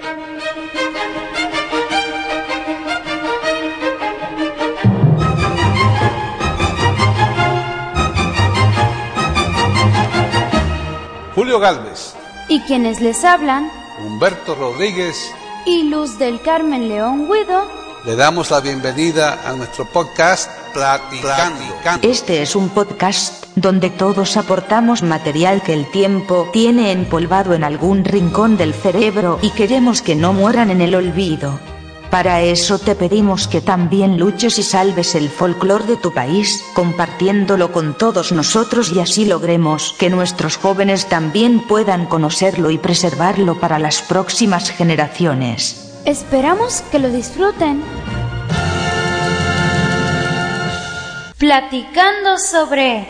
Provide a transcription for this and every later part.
Julio Galvez y quienes les hablan, Humberto Rodríguez y Luz del Carmen León Guido, le damos la bienvenida a nuestro podcast Platicando. Este es un podcast donde todos aportamos material que el tiempo tiene empolvado en algún rincón del cerebro y queremos que no mueran en el olvido. Para eso te pedimos que también luches y salves el folclore de tu país, compartiéndolo con todos nosotros y así logremos que nuestros jóvenes también puedan conocerlo y preservarlo para las próximas generaciones. Esperamos que lo disfruten. Platicando sobre...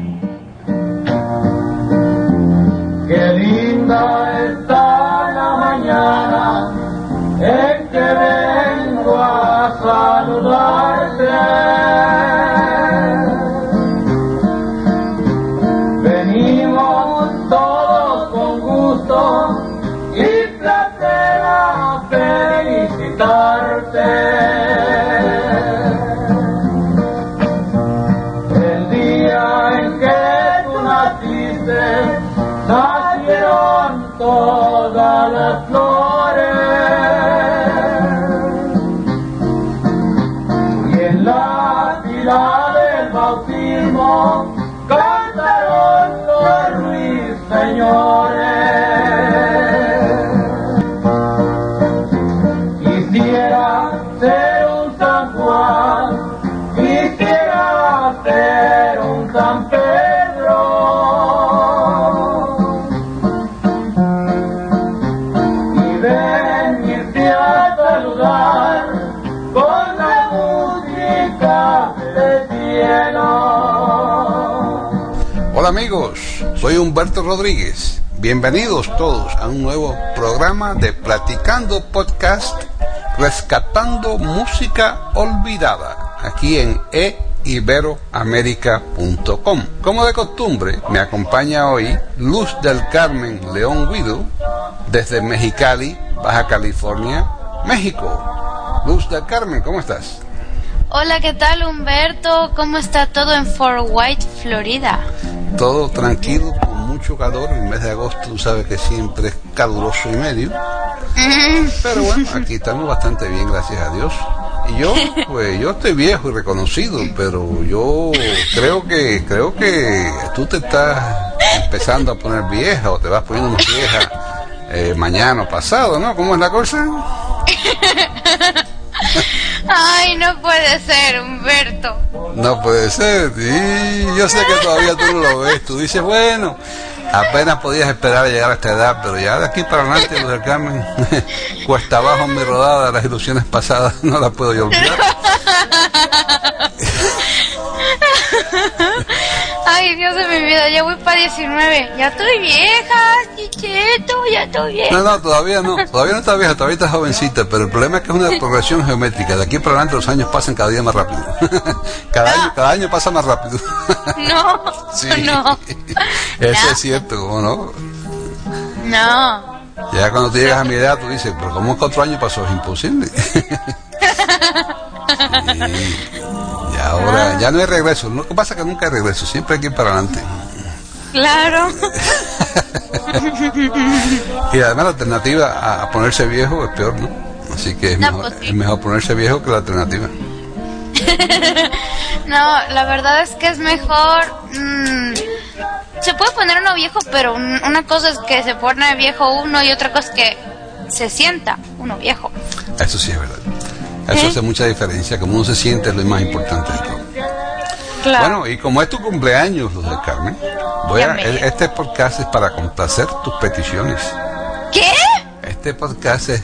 Qué linda está la mañana en que vengo a saludarte. Venimos todos con gusto y placer a felicitarte. El día en que tú naciste, nacieron todas las flores. Del bautismo cantaron los ruiseñores. Quisiera ser un San Juan, quisiera ser un San Pedro, y venirte a saludar con la música del cielo. Hola amigos, soy Humberto Rodríguez. Bienvenidos todos a un nuevo programa de Platicando Podcast, rescatando música olvidada, aquí en iberoamerica.com. Como de costumbre, me acompaña hoy Luz del Carmen León Guido, desde Mexicali, Baja California, México. Luz del Carmen, ¿cómo estás? Hola, ¿qué tal, Humberto? ¿Cómo está todo en Fort White, Florida? Todo tranquilo, con mucho calor. El mes de agosto, tú sabes que siempre es caluroso y medio. Pero bueno, aquí estamos bastante bien, gracias a Dios. Y yo, pues, yo estoy viejo y reconocido, pero yo creo que tú te estás empezando a poner vieja o te vas poniendo más vieja mañana o pasado, ¿no? ¿Cómo es la cosa? Ay, no puede ser, Humberto. No puede ser, sí, yo sé que todavía tú no lo ves. Tú dices, bueno, apenas podías esperar a llegar a esta edad, pero ya de aquí para adelante, Luz del Carmen, cuesta abajo mi rodada, las ilusiones pasadas no las puedo yo olvidar. Ay, Dios de mi vida, ya voy para 19. Ya estoy vieja, chicheto, ya estoy vieja. No, todavía no estás vieja, todavía estás jovencita, pero el problema es que es una progresión geométrica. De aquí para adelante los años pasan cada día más rápido. Cada año pasa más rápido. No, sí. No. Eso es cierto, ¿cómo no? No. Ya cuando tú llegas a mi edad, tú dices, pero ¿cómo es que otro año pasó? Es imposible. Sí. Y ahora ya no hay regreso. Lo que pasa es que nunca hay regreso, siempre hay que ir para adelante. Claro. Y además la alternativa a ponerse viejo es peor, ¿no? Así que es mejor ponerse viejo que la alternativa. No, la verdad es que es mejor. Se puede poner uno viejo, pero una cosa es que se pone viejo uno y otra cosa es que se sienta uno viejo. Eso sí es verdad. Eso hace mucha diferencia. Como uno se siente es lo más importante de todo. Claro. Bueno, y como es tu cumpleaños, Luz del Carmen, este podcast es para complacer tus peticiones. ¿Qué? Este podcast es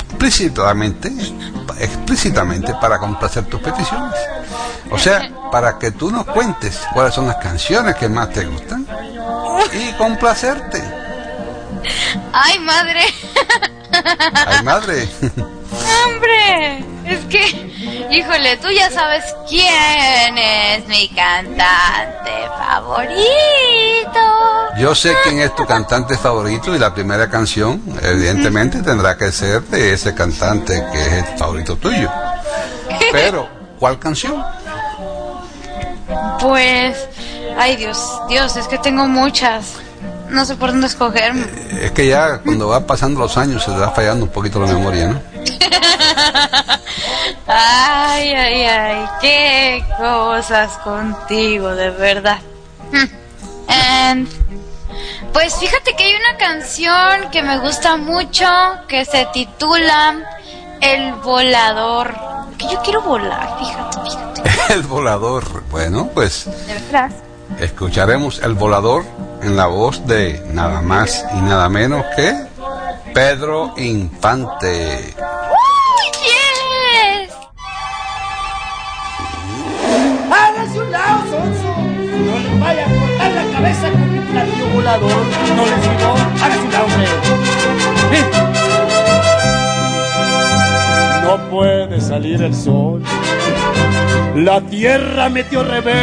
explícitamente para complacer tus peticiones. O sea, para que tú nos cuentes cuáles son las canciones que más te gustan y complacerte. ¡Ay, madre! ¡Ay, madre! ¡Hombre! Es que Híjole, tú ya sabes quién es mi cantante favorito. Yo sé quién es tu cantante favorito y la primera canción, evidentemente, tendrá que ser de ese cantante que es el favorito tuyo. Pero, ¿cuál canción? Pues, ay Dios, es que tengo muchas. No sé por dónde escoger. Es que ya cuando va pasando los años se te va fallando un poquito la memoria, ¿no? Ay, qué cosas contigo, de verdad. Pues fíjate que hay una canción que me gusta mucho que se titula El Volador. Que yo quiero volar, fíjate. El Volador. Bueno, pues De verdad. escucharemos El Volador en la voz de nada más y nada menos que Pedro Infante. ¡Yes! ¡Hágase un lado, sonso! No le vaya a cortar la cabeza con mi platillo volador. No les digo, hágase un lado, hombre. No puede salir el sol. La tierra metió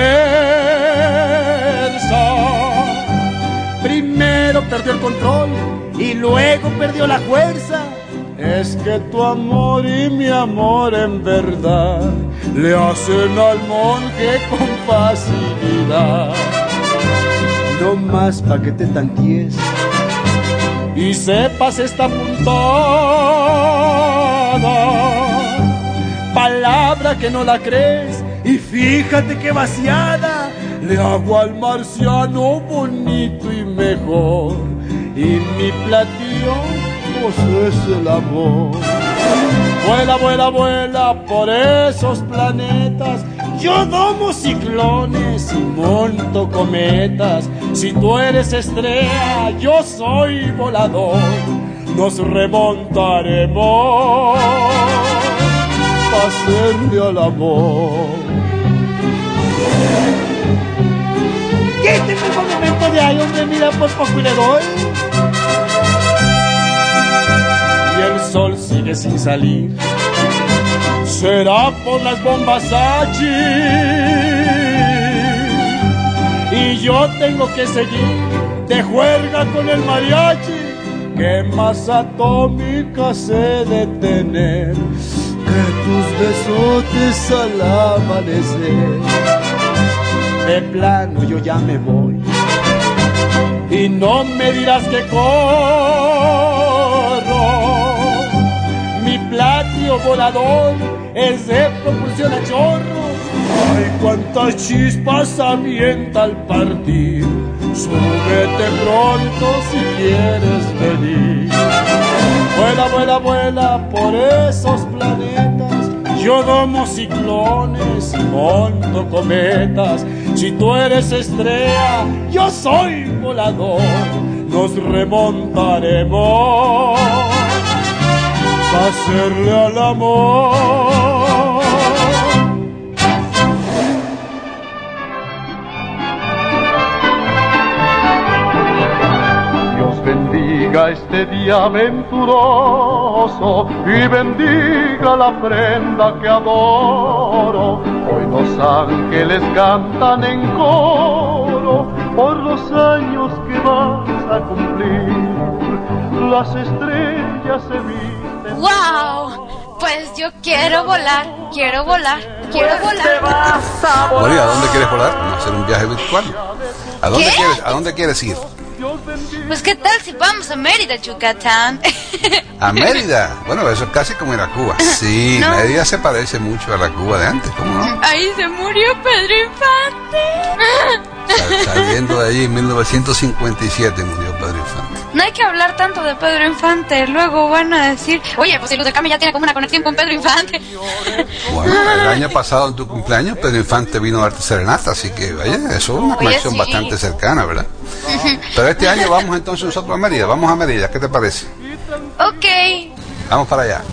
reversa. Primero perdió el control y luego perdió la fuerza. Es que tu amor y mi amor en verdad le hacen al monje con facilidad. No más pa' que te tanties y sepas esta puntada, palabra que no la crees y fíjate que vaciada le hago al marciano bonito y mejor, y mi platillo pues es el amor. Vuela, vuela, vuela por esos planetas, yo domo ciclones y monto cometas. Si tú eres estrella, yo soy volador. Nos remontaremos pa' hacerle al amor. Quíteme el monumento de ahí, hombre, mira, por poco y le doy. Y el sol sigue sin salir, será por las bombas H. Y yo tengo que seguir de juerga con el mariachi. Que más atómica sé de tener que tus besotes al amanecer. De plano yo ya me voy y no me dirás que corro. Mi platillo volador es de propulsión a chorro. Ay, cuántas chispas avienta al partir. Súbete pronto si quieres venir. Vuela, vuela, vuela por esos planetas. Yo domo ciclones y monto cometas. Si tú eres estrella, yo soy volador. Nos remontaremos a hacerle al amor. Bendiga este día aventuroso y bendiga la prenda que adoro. Hoy los ángeles cantan en coro por los años que vas a cumplir. Las estrellas se visten. ¡Wow! Pues yo quiero volar, quiero volar, quiero volar. Bueno, ¿y a dónde quieres volar? Vamos a hacer un viaje virtual. ¿A dónde quieres ir? Pues qué tal si vamos a Mérida, Yucatán. ¿A Mérida? Bueno, eso es casi como ir a Cuba. Sí, No. Mérida se parece mucho a la Cuba de antes, ¿cómo no? Ahí se murió Pedro Infante. Saliendo de allí en 1957 murió Pedro Infante. No hay que hablar tanto de Pedro Infante, luego van a decir, oye, pues si Luz del Carmen ya tiene como una conexión con Pedro Infante. Bueno, el año pasado en tu cumpleaños Pedro Infante vino a darte serenata, así que vaya, eso es una Oye, conexión sí. bastante cercana, ¿verdad? Pero este año vamos entonces nosotros a Mérida, vamos a Mérida, ¿qué te parece? Ok. Vamos para allá.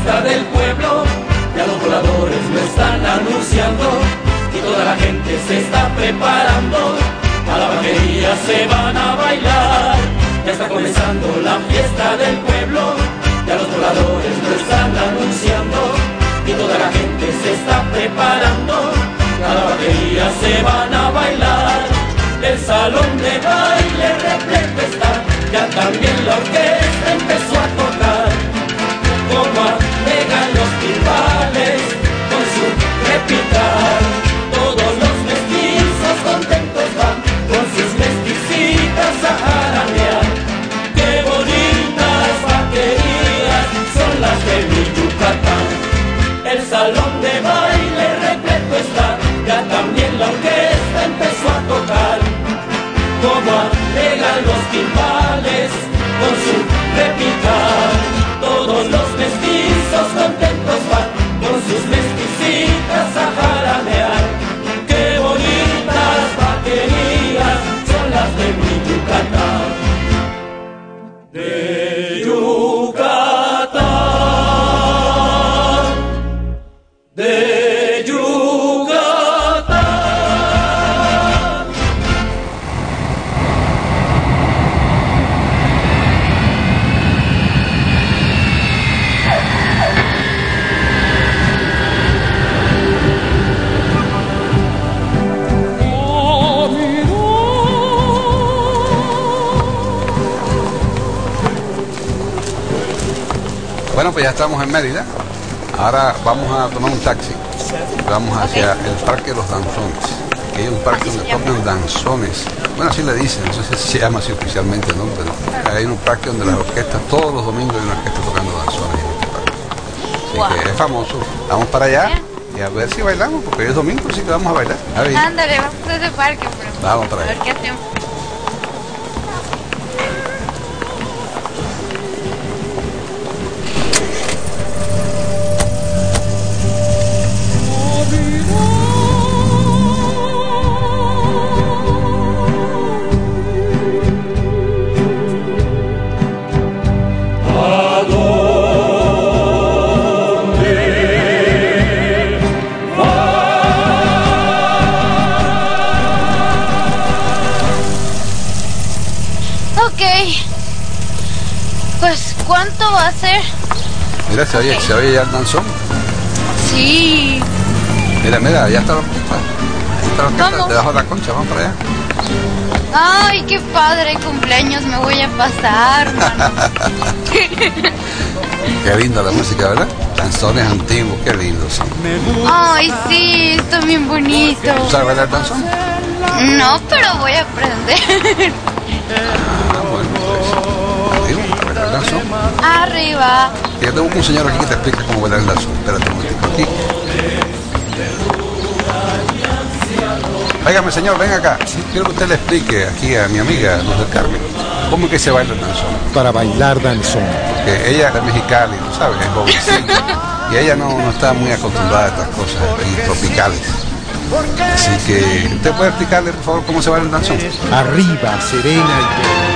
fiesta del pueblo, ya los voladores lo están anunciando y toda la gente se está preparando. A la vaquería se van a bailar, ya está comenzando la fiesta del pueblo, ya los voladores lo están anunciando y toda la gente se está preparando. A la vaquería se van a bailar, el salón de baile repleto está, ya también la orquesta empezó a tocar, como alegan los timbales con su repicar. Todos los mestizos contentos van con sus mesticitas a jaranear. Qué bonitas vaquerías son las de mi Yucatán. El salón de baile repleto está, ya también la orquesta empezó a tocar, como alegan los timbales con su repicar. Todos los mestizos contentos van con sus mesticitas a jaranear. Qué bonitas vaquerías son las de mi Yucatán. De Yucatán, de Yucatán. Bueno, pues ya estamos en Mérida. Ahora vamos a tomar un taxi. Vamos hacia el Parque de los Danzones. Que hay un parque donde tocan danzones. Bueno, así le dicen, no sé si se llama así oficialmente, ¿no? Pero hay un parque donde las orquestas, todos los domingos hay una orquesta tocando danzones en este parque. Así que es famoso. Vamos para allá y a ver si bailamos, porque es domingo, sí que vamos a bailar. A ver. Ándale, vamos a ese parque, bro. Vamos para allá. A ver qué hacemos. Ok. Pues, ¿cuánto va a ser? Mira, se oye ya el danzón. Sí. Mira, ya está la orquesta. Ahí está la orquesta, Vamos. debajo de la concha, vamos para allá. Ay, qué padre cumpleaños me voy a pasar, mano. Qué linda la música, ¿verdad? Danzones antiguos, qué lindos son. Ay, sí, está bien bonito. ¿Tú sabes bailar danzón? No, pero voy a aprender. Ah, bueno, pues. Digo, bailar danzón. Arriba. Yo tengo un señor aquí que te explica cómo bailar el danzón. Espérate un momentico aquí. Óigame, señor, ven acá. Quiero que usted le explique aquí a mi amiga Luz del Carmen cómo es que se baila el danzón. Para bailar danzón. Porque ella es de Mexicali, tú sabes, es jovencita. Y ella no está muy acostumbrada a estas cosas aquí tropicales. Así que, ¿usted puede explicarle, por favor, cómo se baila el danzón? Arriba, serena y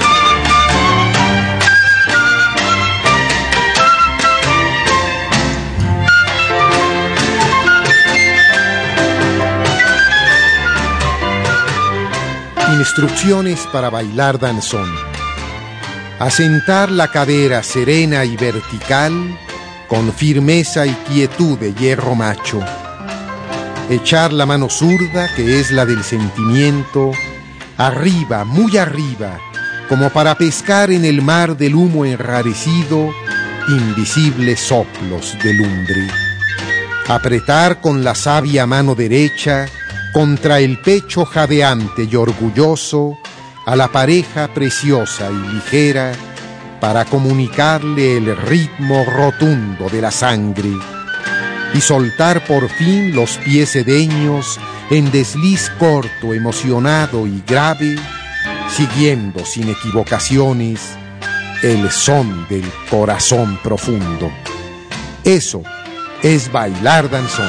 Instrucciones para bailar danzón. Asentar la cadera serena y vertical con firmeza y quietud de hierro macho. Echar la mano zurda, que es la del sentimiento, arriba, muy arriba, como para pescar en el mar del humo enrarecido invisibles soplos de lumbre. Apretar con la sabia mano derecha contra el pecho jadeante y orgulloso a la pareja preciosa y ligera para comunicarle el ritmo rotundo de la sangre y soltar por fin los pies sedeños en desliz corto, emocionado y grave, siguiendo sin equivocaciones el son del corazón profundo. Eso es bailar danzón.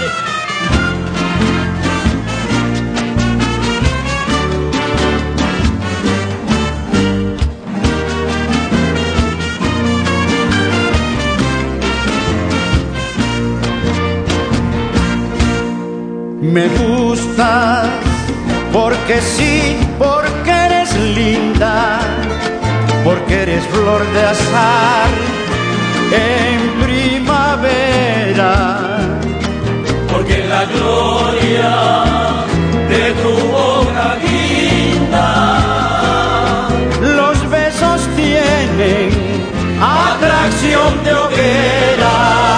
me gustas, porque sí, porque eres linda, porque eres flor de azahar en primavera, porque la gloria de tu boca guinda, los besos tienen atracción de hoguera.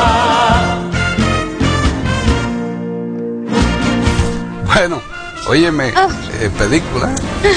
Bueno, óyeme, película.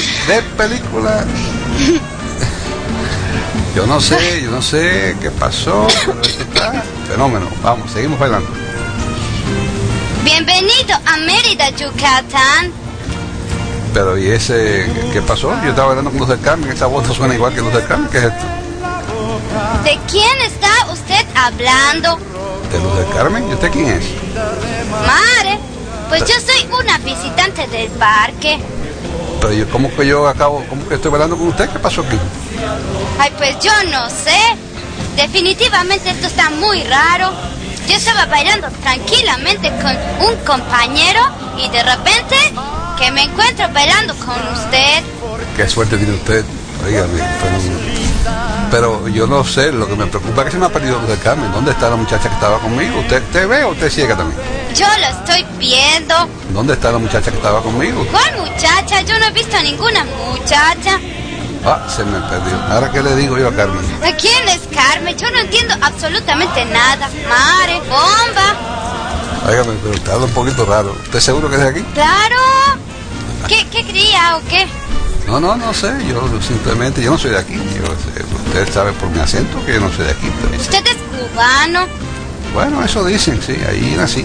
Yo no sé qué pasó, pero esto está fenómeno. Vamos, seguimos bailando. Bienvenido a Mérida, Yucatán. Pero ¿y ese qué pasó? Yo estaba bailando con Luz del Carmen, esa voz no suena igual que Luz del Carmen. ¿Qué es esto? ¿De quién está usted hablando? ¿De Luz del Carmen? ¿Y usted quién es? Mare, pues yo soy una visitante del parque. Pero yo, ¿cómo que estoy bailando con usted? ¿Qué pasó aquí? Ay, pues yo no sé. Definitivamente esto está muy raro. Yo estaba bailando tranquilamente con un compañero y de repente que me encuentro bailando con usted. Qué suerte tiene usted. Óigame, pero yo no sé, lo que me preocupa es que se me ha perdido Luz del Carmen. ¿Dónde está la muchacha que estaba conmigo? ¿Usted ve o usted ciega también? Yo lo estoy viendo. ¿Dónde está la muchacha que estaba conmigo? ¿Cuál muchacha? Yo no he visto a ninguna muchacha. Ah, se me perdió. ¿Ahora qué le digo yo a Carmen? ¿A quién es Carmen? Yo no entiendo absolutamente nada. Mare, bomba. Óigame, pero está un poquito raro. ¿Usted seguro que es de aquí? Claro. ¿Qué cría o qué? No sé. Yo simplemente, yo no soy de aquí. Usted sabe por mi acento que yo no soy de aquí. Pero... ¿Usted es cubano? Bueno, eso dicen, sí. Ahí nací.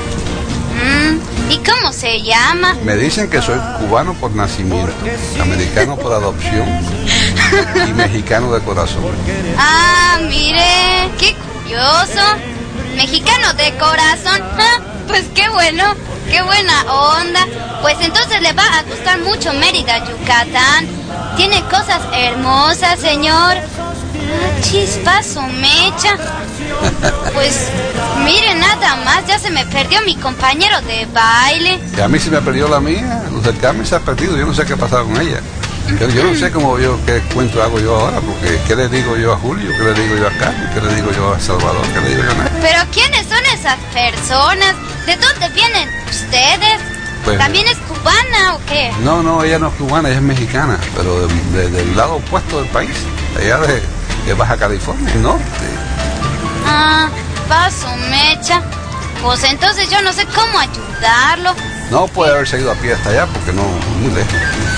¿Y cómo se llama? Me dicen que soy cubano por nacimiento, americano por adopción y mexicano de corazón. Ah, mire, qué curioso. Mexicano de corazón. Pues qué bueno, qué buena onda. Pues entonces le va a gustar mucho Mérida, Yucatán. Tiene cosas hermosas, señor. Chispazo, mecha. Pues mire, nada más, ya se me perdió mi compañero de baile. Y a mí se me perdió la mía. Luz del Carmen se ha perdido. Yo no sé qué ha pasado con ella. Yo no sé qué cuento hago yo ahora, porque ¿qué le digo yo a Julio? ¿Qué le digo yo a Carmen? ¿Qué le digo yo a Salvador? ¿Qué le digo yo a Néstor? Pero ¿quiénes son esas personas? ¿De dónde vienen ustedes? Pues, ¿también es cubana o qué? No, ella no es cubana, ella es mexicana, pero del lado opuesto del país, allá de Baja California, el norte. Ah, paso mecha. Pues entonces yo no sé cómo ayudarlo. No puede haberse ido a pie hasta allá porque no, muy lejos.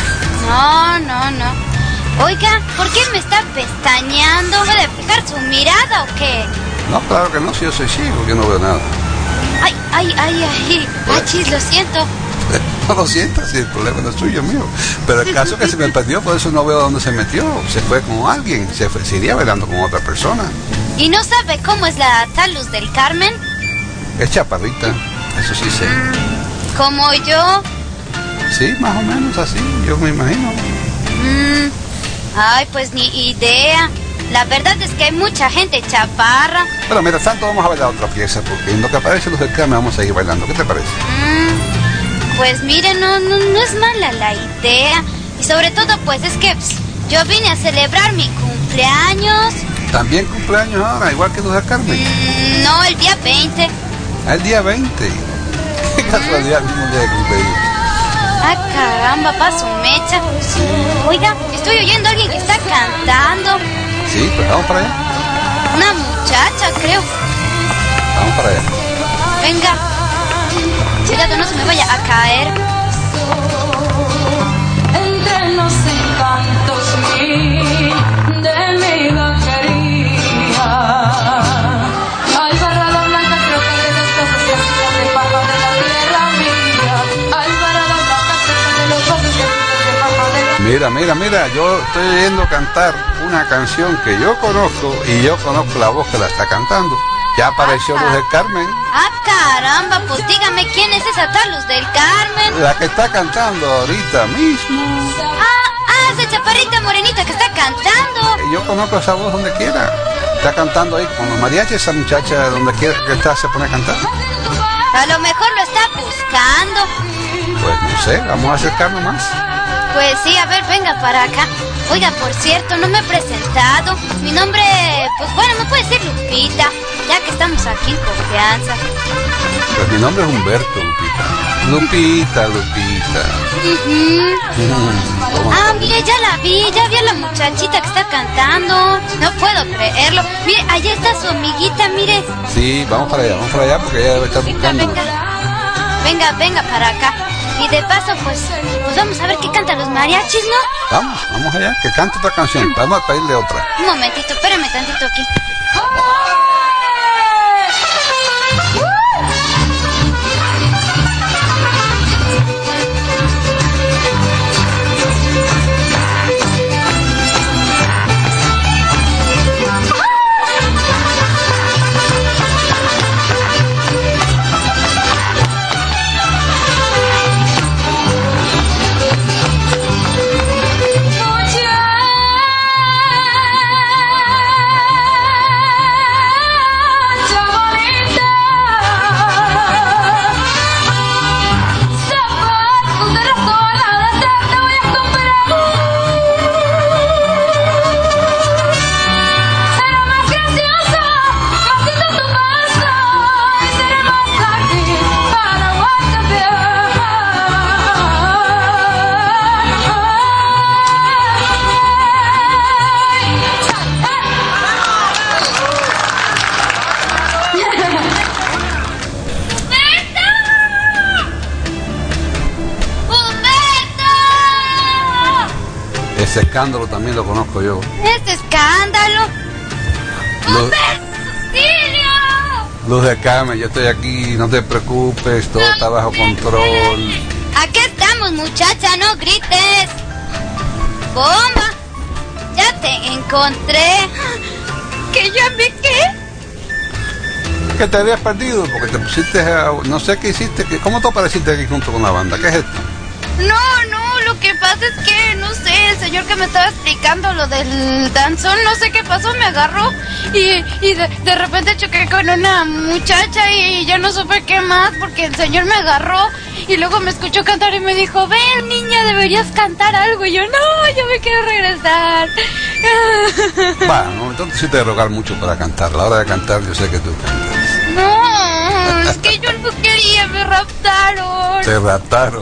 No. Oiga, ¿por qué me está pestañeando? ¿Puede fijar su mirada o qué? No, claro que no, si yo soy ciego, yo no veo nada. Ay, chis, lo siento. No lo sientas, si el problema no es suyo, mío. Pero el caso es que se me perdió, por eso no veo dónde se metió. Se fue con alguien, se iría bailando con otra persona. ¿Y no sabe cómo es la tal Luz del Carmen? Es chaparrita, eso sí sé. ¿Como yo? Sí, más o menos así, yo me imagino. Ay, pues ni idea. La verdad es que hay mucha gente chaparra. Bueno, mientras tanto vamos a bailar otra pieza, porque en lo que aparece Luz del Carmen vamos a seguir bailando. ¿Qué te parece? Pues mire, no es mala la idea. Y sobre todo, pues es que yo vine a celebrar mi cumpleaños. ¿También cumpleaños ahora, igual que Luz del Carmen? No, el día 20. El día 20. Qué casualidad, el mismo día de cumpleaños. Ah, caramba, paso mecha. Oiga, estoy oyendo a alguien que está cantando. Sí, pues vamos para allá. Una muchacha, creo. Vamos para allá. Venga. Cuidado, no se me vaya a caer. Entre los encantos de mi vaquería hay barrada blanca, creo que de los ojos que de papa de la tierra mía. Hay barrada blanca, creo que de los ojos que de papa de la... Mira, yo estoy oyendo cantar una canción que yo conozco y yo conozco la voz que la está cantando. Ya apareció Luz del Carmen. Ah, caramba, pues dígame quién es esa tal Luz del Carmen. La que está cantando ahorita mismo. Esa chaparrita morenita que está cantando. Yo conozco esa voz donde quiera. Está cantando ahí con los mariachis, esa muchacha donde quiera que está se pone a cantar. A lo mejor lo está buscando. Pues no sé, vamos a acercarnos más. Pues sí, a ver, venga para acá. Oiga, por cierto, no me he presentado. Mi nombre, pues bueno, me puede decir Lupita, ya que estamos aquí en confianza. Pues mi nombre es Humberto, Lupita. Lupita. Ah, mire, ya vi a la muchachita que está cantando. No puedo creerlo. Mire, allá está su amiguita, mire. Sí, vamos para allá porque ella debe estar buscando. Venga para acá. Y de paso, pues vamos a ver qué cantan los mariachis, ¿no? Vamos allá, que cante otra canción. Vamos a pedirle otra. Un momentito, espérame tantito aquí. Ese escándalo también lo conozco yo. ¡Este escándalo! Luz de Carmen, yo estoy aquí, no te preocupes, todo está bajo control. Aquí estamos, muchacha, no grites. Bomba, ya te encontré. ¿Que ya me qué? Que te habías perdido porque te pusiste a, no sé qué hiciste, ¿cómo te apareciste aquí junto con la banda? ¿Qué es esto? No, lo que pasa es que, no sé, el señor que me estaba explicando lo del danzón, no sé qué pasó, me agarró y de repente choqué con una muchacha y ya no supe qué más porque el señor me agarró y luego me escuchó cantar y me dijo, ven niña, deberías cantar algo. Y yo, no, yo me quiero regresar. Bueno, entonces sí te voy a rogar mucho para cantar. A la hora de cantar yo sé que tú cantas. No, es que yo no quería, me raptaron. Te raptaron.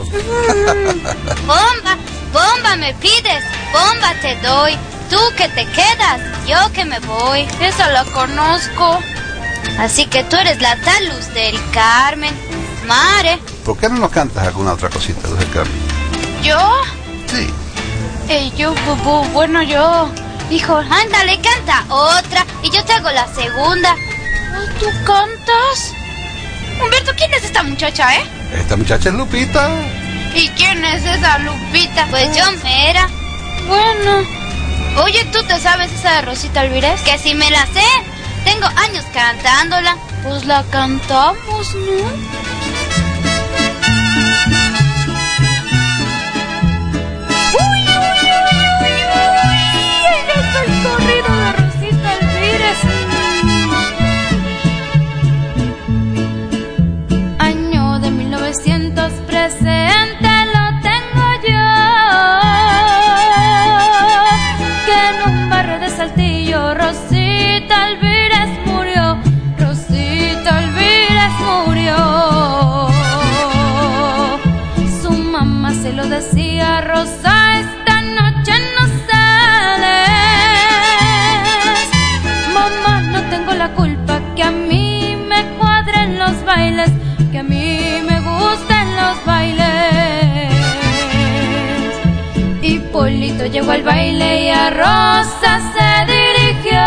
Bomba me pides, bomba te doy. Tú que te quedas, yo que me voy. Esa la conozco. Así que tú eres la tal Luz del Carmen. Mare. ¿Por qué no nos cantas alguna otra cosita, Luz del Carmen? ¿Yo? Sí. Bueno, yo... Hijo, ándale, canta otra y yo te hago la segunda. ¿Tú cantas? Humberto, ¿quién es esta muchacha, Esta muchacha es Lupita. ¿Y quién es esa Lupita? Pues yo Mera. Bueno. Oye, ¿tú te sabes esa de Rosita Alvírez? Que si me la sé. Tengo años cantándola. Pues la cantamos, ¿no? Presente lo tengo yo, que en un barrio de Saltillo Rosita Alvírez murió, Rosita Alvírez murió. Su mamá se lo decía, Rosa, esta noche no sales. Mamá, no tengo la culpa que a mí me cuadren los bailes, que a mí me gustan los bailes. Y Polito llegó al baile y a Rosa se dirigió.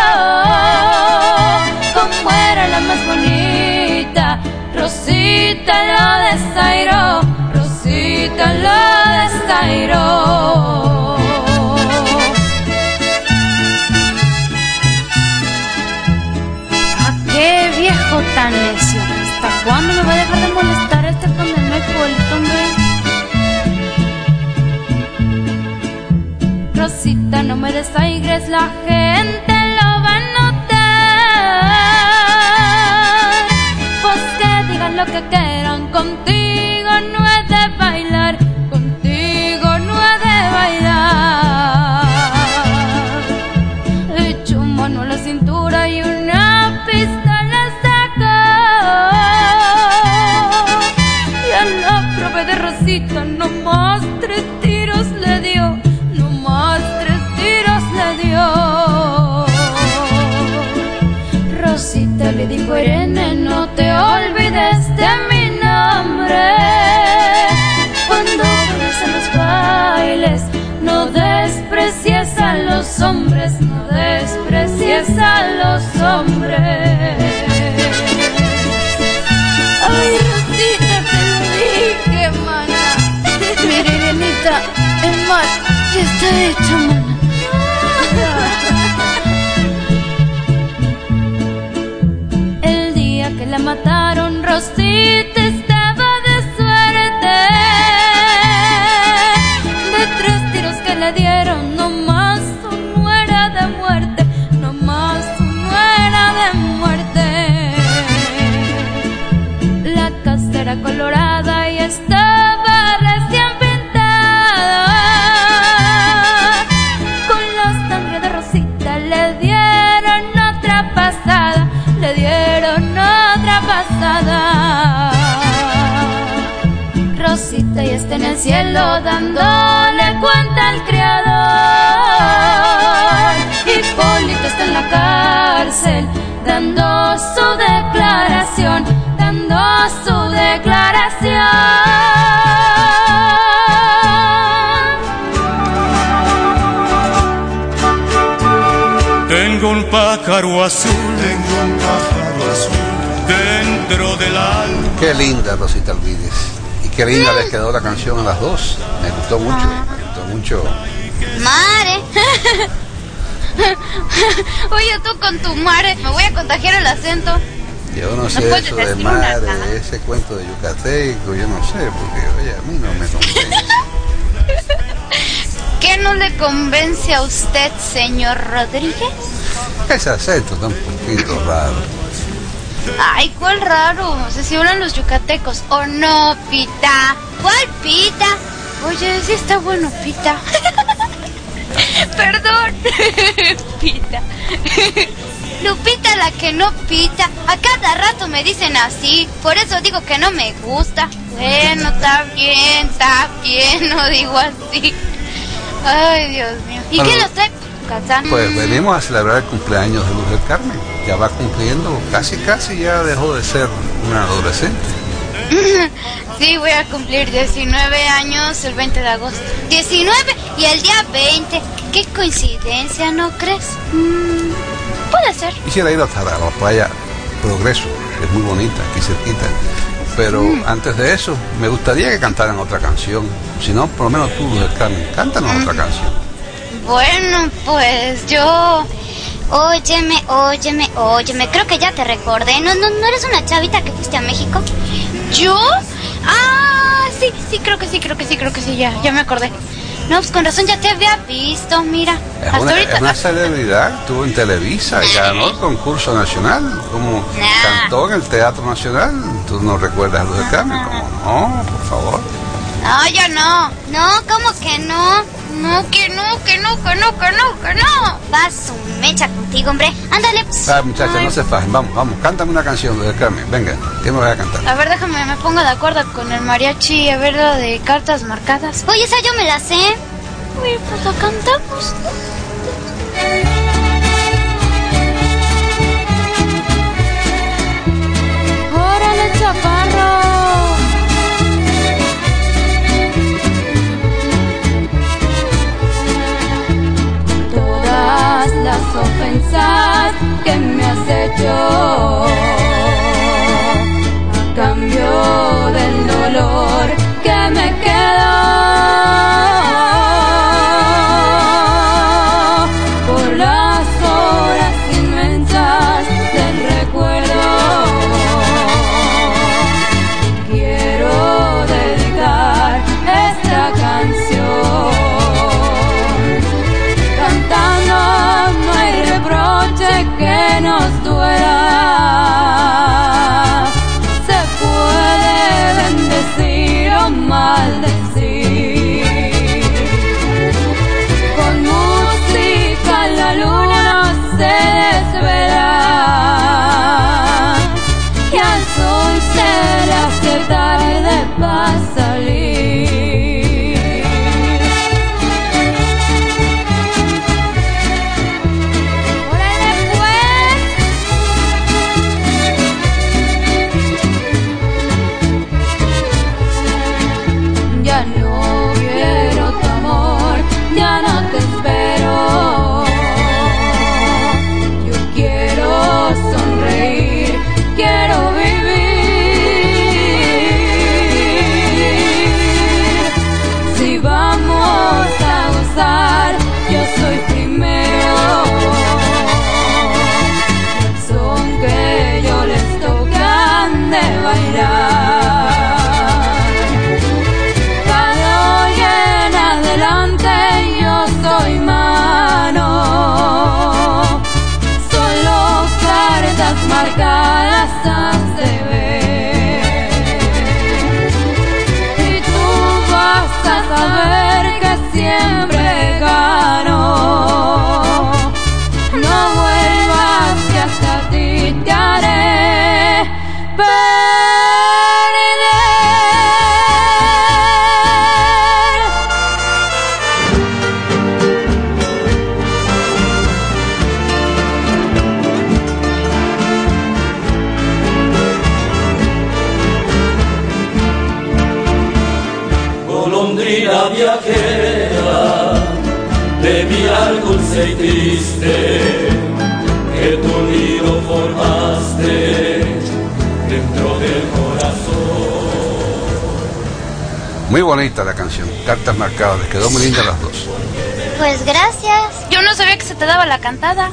Como era la más bonita, Rosita lo desairó, Rosita lo desairó. ¿A qué viejo tan necio? ¿Hasta cuándo me va a dejar de molestar este condenado Polito, hombre? Rosita, no me desaigres, la gente lo va a notar. Pues que digan lo lo que quieran, contigo no he de bailar, contigo no he de bailar. Echo mano a la cintura y una pistola sacó, y a la prove de Rosita nomás 3 tiros le dio, nomás 3 tiros le dio. Rosita le dijo: Irene, no te olvides de mi nombre. Cuando vayas a los bailes, no desprecies a los hombres, no desprecies a los hombres. Ay, Rosita, te lo dije, mana. Mira, Irenita, el mal ya está hecho, mana. Que la mataron, Rosita estaba de suerte. De 3 tiros que le dieron, nomás uno era de muerte, nomás uno era de muerte. La casa era colorada y estaba recién pintada. Con la sangre de Rosita le dieron otra pasada, le dieron otra pasada. Rosita ya está en el cielo dándole cuenta al Creador. Hipólito está en la cárcel dando su declaración, dando su declaración. Tengo un pájaro azul, dentro del alma. Qué linda Rosita Alvides. Y qué linda les quedó la canción a las dos. Me gustó mucho, me gustó mucho. Mare. Oye, tú con tu mare, me voy a contagiar el acento. Yo no sé puedes eso de decir mar, una, ese cuento de yucateco, yo no sé, porque oye, a mí no me convence. ¿Qué no le convence a usted, señor Rodríguez? Ese acento tan poquito raro. Ay, ¿cuál raro? O sea, si hablan los yucatecos. ¿O no, Pita? ¿Cuál Pita? Oye, sí está bueno, Pita. Perdón. Pita. Lupita la que no pita. A cada rato me dicen así. Por eso digo que no me gusta. Bueno, está bien, no digo así. Ay, Dios mío. ¿Y qué nos trae Kazán? Pues venimos a celebrar el cumpleaños de Luz del Carmen. Ya va cumpliendo, casi ya dejó de ser una adolescente. Sí, voy a cumplir 19 años el 20 de agosto. 19 y el día 20. Qué coincidencia, ¿no crees? Puede ser. Quisiera ir hasta la playa Progreso, que es muy bonita, aquí cerquita. Pero antes de eso, me gustaría que cantaran otra canción. Si no, por lo menos tú, Luz del Carmen, cántanos otra canción. Bueno, pues yo... Óyeme. Creo que ya te recordé. ¿No eres una chavita que fuiste a México? ¿Yo? Ah, sí, creo que sí, ya me acordé. No, pues con razón ya te había visto, mira. Es una celebridad, estuvo en Televisa, ganó el concurso nacional, como cantó en el Teatro Nacional. ¿Tú no recuerdas a Luz del Carmen? ¿Cómo no? Por favor. No, yo no. No, ¿cómo que no? No, que no. Va su mecha contigo, hombre. Ándale, pues. Muchachas, no se fajen. Vamos, cántame una canción, Luz del Carmen. Venga, ¿qué me voy a cantar? A ver, déjame, me pongo de acuerdo con el mariachi. A ver, lo de cartas marcadas. Oye, esa yo me la sé. Uy, pues la cantamos. ¡Órale, chaparro! Todas las ofensas que me has hecho a cambio del dolor que me quedó por la Alma viajera, de mi algún ser triste, que tu nido formaste dentro del corazón. Muy bonita la canción, Cartas Marcadas, les quedó muy linda las dos. Pues gracias. Yo no sabía que se te daba la cantada.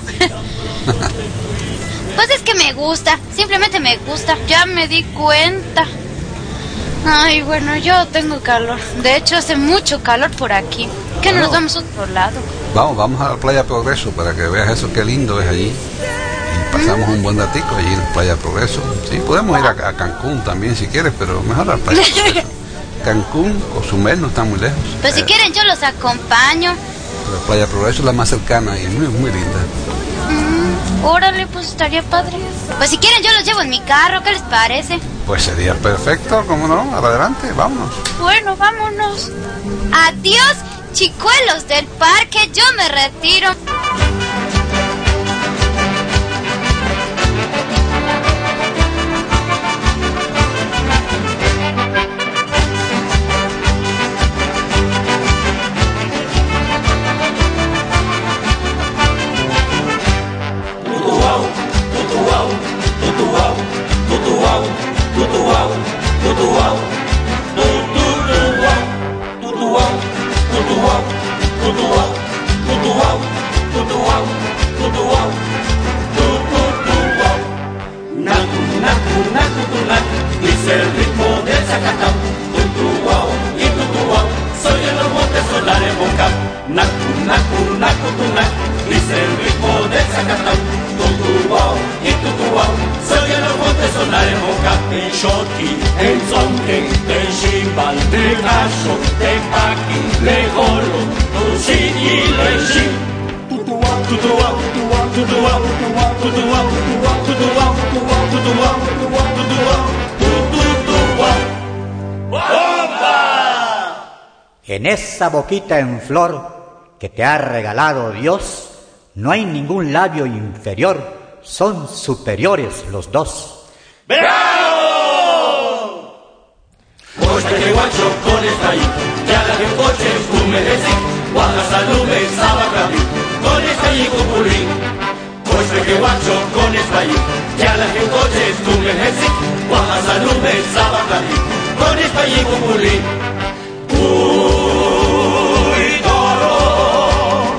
Pues es que me gusta, simplemente me gusta, ya me di cuenta. Ay, bueno, yo tengo calor. De hecho, hace mucho calor por aquí. ¿Qué no nos vamos a otro lado? Vamos a la Playa Progreso para que veas eso, qué lindo es allí. Y pasamos un buen ratico allí en Playa Progreso. Sí, podemos ir a Cancún también si quieres, pero mejor a la Playa Progreso. Cancún, Cozumel no está muy lejos. Pues si quieren yo los acompaño. La Playa Progreso es la más cercana y es muy, muy linda. Órale, pues estaría padre. Pues si quieren yo los llevo en mi carro, ¿qué les parece? Pues sería perfecto, ¿cómo no? Adelante, vámonos. Bueno, vámonos. Adiós, chicuelos del parque, yo me retiro. Dice el ritmo del zacatán, tutuao y tutuao, soy en los montes solar en boca. Nacu, nacu, nacu, tunac, dice el ritmo del zacatán, tutuao y tutuao, soy en los montes solar en boca. En shoti, en zonque, en chimbal, de cacho, de paqui, de golo, tushit y leishim. Tutuao, tutuao, tutuao, tutuao, tutuao, tutuao, tutuao, tutuao, tutuao. En esa boquita en flor que te ha regalado Dios, no hay ningún labio inferior, son superiores los dos. ¡Bravo! Costa que guacho con esta ahí, ya la que coche tú me decís, guajas alume sabacabi, con esta ahí cupulín. Costa que guacho con esta ahí, ya la que coche tú me decís, guajas alume sabacabi, con esta ahí cupulín. Uy, toro,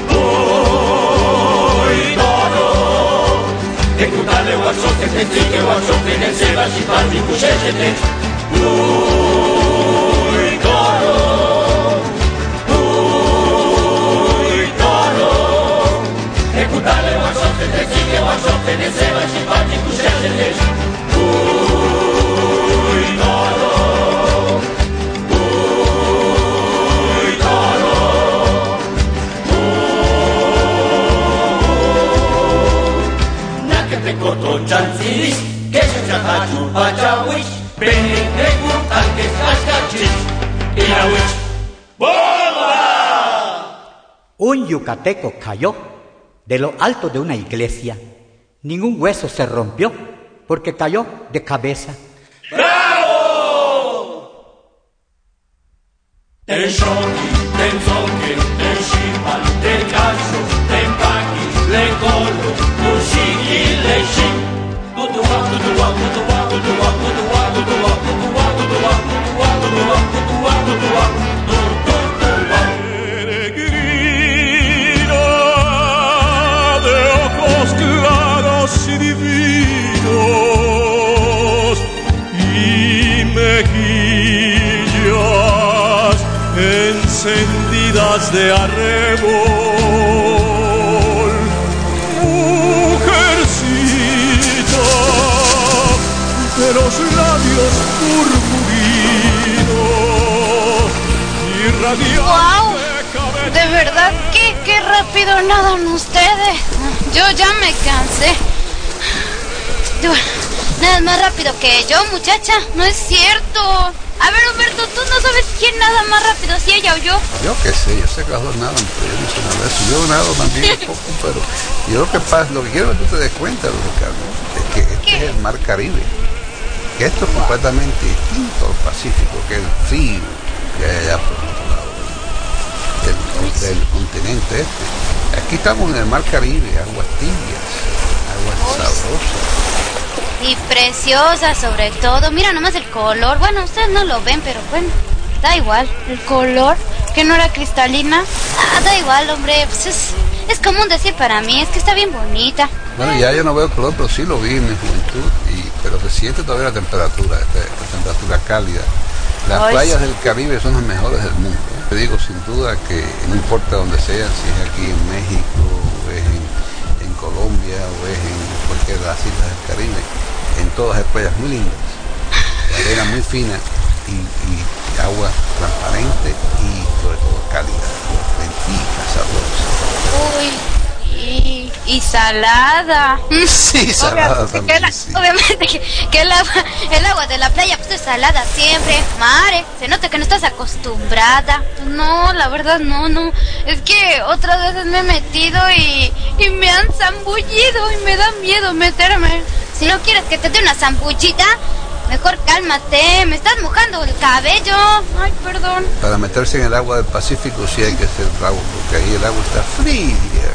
escutale guacho que te chique guacho que ne se va a chipar mi cuchete. Uy, toro, escutale guacho que te chique guacho que ne se va a chipar mi cuchete. Uy, toro. Koto chansiris, que se chapachu pachawish, bene preguntan que es Irawich. ¡Bomba! Un yucateco cayó de lo alto de una iglesia. Ningún hueso se rompió porque cayó de cabeza. ¡Bravo! Ten shoki, ten zonke, ten shimal, ten cacho, ten paqui, le colo, tushiki, le shin. Tutuwa, tutuwa, tutuwa, tutuwa, tutuwa, tutuwa, tutuwa, tutuwa, tutuwa, tutuwa, tutuwa, tutuwa, tutuwa. Peregrina de ojos claros y divinos y mejillas encendidas de arrebol. De los labios purpurinos y radiantes. ¡Wow! De verdad, qué rápido nadan ustedes. Yo ya me cansé. Nadas más rápido que yo, muchacha. No es cierto. A ver, Humberto, tú no sabes quién nada más rápido, si ella o yo. Yo qué sé, yo sé que las dos nadan, pero yo no sé nada de eso. Yo nado también un poco, pero yo lo que pasa, lo que quiero que tú te des cuenta, Ricardo, es que este es el mar Caribe. Que esto es completamente distinto al Pacífico, que es el frío que hay allá por otro lado. del continente este. Aquí estamos en el mar Caribe, aguas tibias, aguas sabrosas. Y preciosas sobre todo. Mira nomás el color. Bueno, ustedes no lo ven, pero bueno, da igual. El color, que no era cristalina. Da igual, hombre. Pues es común decir para mí, es que está bien bonita. Bueno, ya yo no veo color, pero sí lo vi en mi juventud. Pero se siente todavía la temperatura, la temperatura cálida. Las playas del Caribe son las mejores del mundo. Te digo sin duda que no importa donde sea, si es aquí en México, o es en Colombia, o es en cualquiera de las islas del Caribe, en todas hay playas muy lindas, de arena muy fina y agua transparente y sobre todo cálida, lentica, sabrosa. Uy, y salada. Sí, salada también. Obviamente que el agua de la playa pues es salada siempre. Mare, se nota que no estás acostumbrada. No, la verdad no. Es que otras veces me he metido y me han zambullido y me da miedo meterme. Si no quieres que te dé una zambullita, mejor cálmate, me estás mojando el cabello. Ay, perdón. Para meterse en el agua del Pacífico sí hay que ser bravo, porque ahí el agua está fría.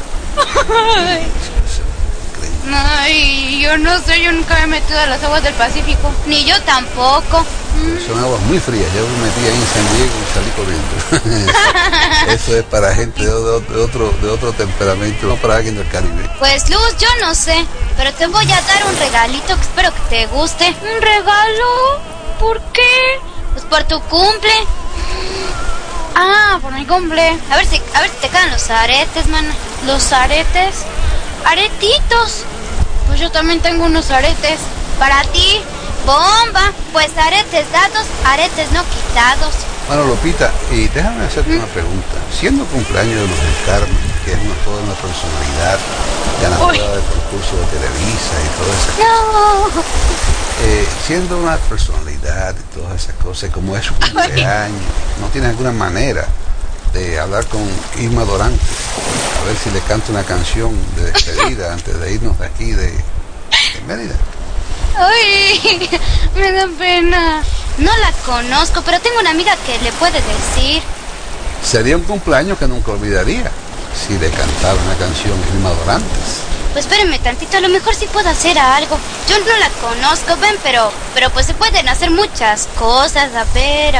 Ay, yo no sé, yo nunca me he metido a las aguas del Pacífico. Ni yo tampoco. Son aguas muy frías, yo me metí ahí en San Diego y salí corriendo. Eso es para gente de otro temperamento, no para alguien del Caribe. Pues Luz, yo no sé, pero te voy a dar un regalito que espero que te guste. ¿Un regalo? ¿Por qué? Pues por tu cumple. Ah, por mi cumple. A ver si te quedan los aretes, man. ¿Los aretes? Aretitos. Pues yo también tengo unos aretes. Para ti, bomba. Pues aretes dados, aretes no quitados. Bueno, Lupita, y déjame hacerte una pregunta. Siendo cumpleaños de Luz del Carmen, que es toda una personalidad ganadora del concurso de Televisa y todas esas cosas. Siendo una personalidad y todas esas cosas, como es su cumpleaños, ¿no tienes alguna manera de hablar con Irma Dorante? A ver si le canto una canción de despedida antes de irnos de aquí de Mérida. Ay, me da pena. No la conozco, pero tengo una amiga que le puede decir. Sería un cumpleaños que nunca olvidaría si le cantara una canción Irma Dorantes. Pues espérenme tantito, a lo mejor sí puedo hacer algo. Yo no la conozco, ven, pero pues se pueden hacer muchas cosas. A ver.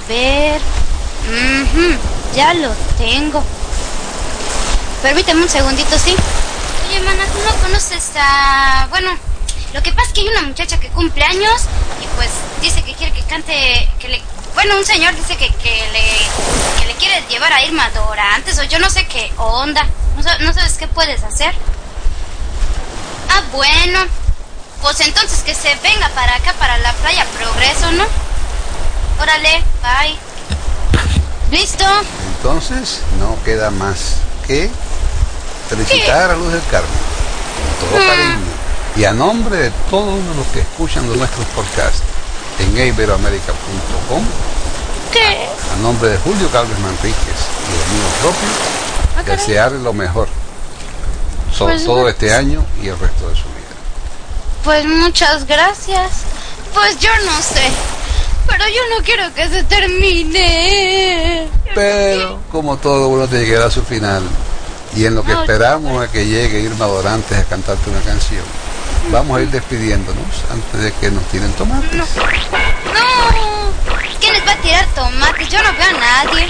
Ya lo tengo. Permíteme un segundito, ¿sí? Oye, mana, ¿tú no conoces a...? Bueno, lo que pasa es que hay una muchacha que cumple años y pues dice que quiere que cante... Bueno, un señor dice que le quiere llevar a Irma Dorantes o yo no sé qué onda. ¿No sabes qué puedes hacer? Ah, bueno. Pues entonces que se venga para acá, para la playa Progreso, ¿no? Órale, bye. ¿Listo? Entonces no queda más que felicitar a Luz del Carmen con todo cariño y a nombre de todos los que escuchan nuestros podcasts en iberoamerica.com, a nombre de Julio Calves Manríquez y de mío propio, desearle lo mejor sobre todo este año y el resto de su vida. Pues muchas gracias. Pues yo no sé, pero yo no quiero que se termine. Pero como todo bueno te llegará a su final, y en lo que esperamos a que llegue Irma Dorantes a cantarte una canción, vamos a ir despidiéndonos antes de que nos tiren tomates. No, ¿quién les va a tirar tomates? Yo no veo a nadie.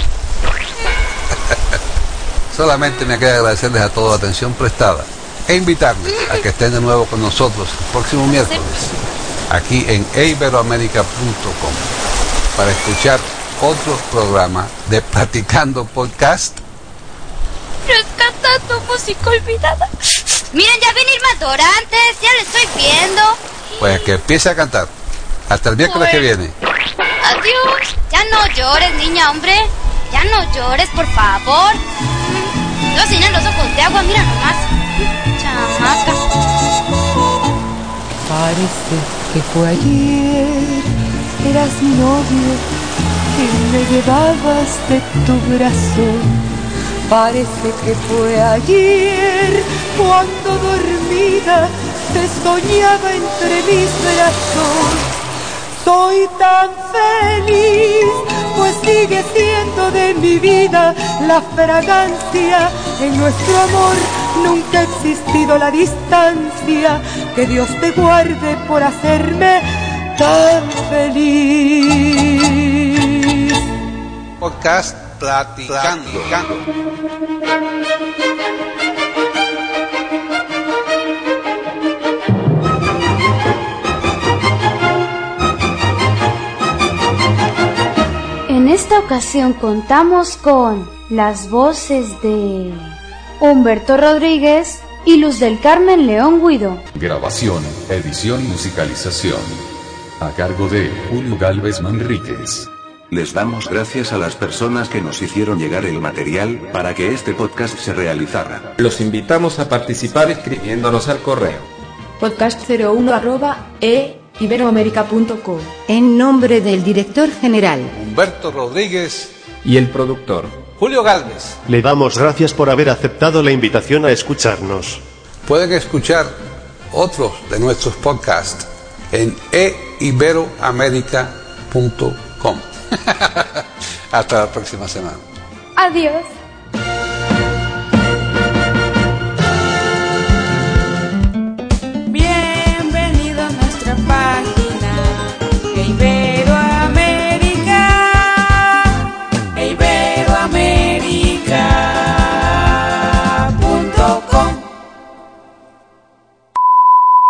Solamente me queda agradecerles a todos la atención prestada e invitarles a que estén de nuevo con nosotros el próximo miércoles aquí en iberoamerica.com para escuchar otro programa de Platicando Podcast, rescatando música olvidada. Miren, ya viene Irma Dorantes, ya la estoy viendo. Pues que empiece a cantar. Hasta el miércoles que viene. Adiós. Ya no llores, niña, hombre. Ya no llores, por favor. Te vas a llenar los ojos de agua, mira nomás. Chamaca. Parece que fue ayer, eras mi novio y me llevabas de tu brazo. Parece que fue ayer cuando dormida te soñaba entre mis brazos. Soy tan feliz pues sigue siendo de mi vida la fragancia. En nuestro amor nunca ha existido la distancia. Que Dios te guarde por hacerme tan feliz. Podcast Platicando. En esta ocasión contamos con las voces de Humberto Rodríguez y Luz del Carmen León Guido. Grabación, edición y musicalización a cargo de Julio Gálvez Manríquez. Les damos gracias a las personas que nos hicieron llegar el material para que este podcast se realizara. Los invitamos a participar escribiéndonos al correo podcast01@iberoamerica.com. En nombre del director general Humberto Rodríguez y el productor Julio Gálvez, le damos gracias por haber aceptado la invitación a escucharnos. Pueden escuchar otros de nuestros podcasts en eiberoamerica.com. Hasta la próxima semana. Adiós.